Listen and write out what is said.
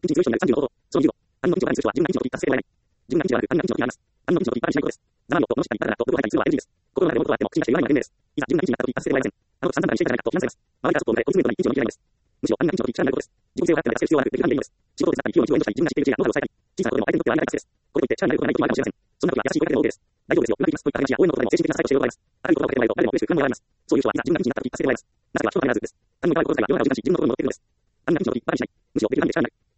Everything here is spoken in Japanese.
に強い人になる30の方法。その理由を。安の認知をあるにする人は自分が認知の時達成ではない。自分が認知をある、安が認知の時があります。安の認知の時、あるしないことです。ザマミをと、この失敗に、だからと、どこがいたりするは NG です。心の中で思うことはあっても、口に出して言わないのが天命です。いざ、自分が認知になった時達成ではありません。あのこと散々にしていたじゃないかと批判されます。周りからそっとを見て、追い詰めることに認知を向けないんです。むしろ、安が認知の時、力になることです。自己性を分かって出せる必要はなく、できる範囲でいいのです。仕事を手伝ったり、企業の規模を援助したり、自分が知っている知恵やノウハウを伝えたり、小さなことでも相手にとってはありがたい達成です。これといって力になることがないこともあるかもしれません。そんな時は優しい声かけでも OK です。大丈夫ですよ、うまくいきますといった話や応援のことでも精神的なサイトをしていることがあります。ある言葉をかけてもらえると誰も嬉しく不満もらえます。そういう人はいざ自分が認知になった時達成でもらえます。なぜか人が必ずです。安の言葉を心遣いは世の中を自慢自分の心を持っているのです。安が認知の時、バカにしない。むしろできる範囲で力になる。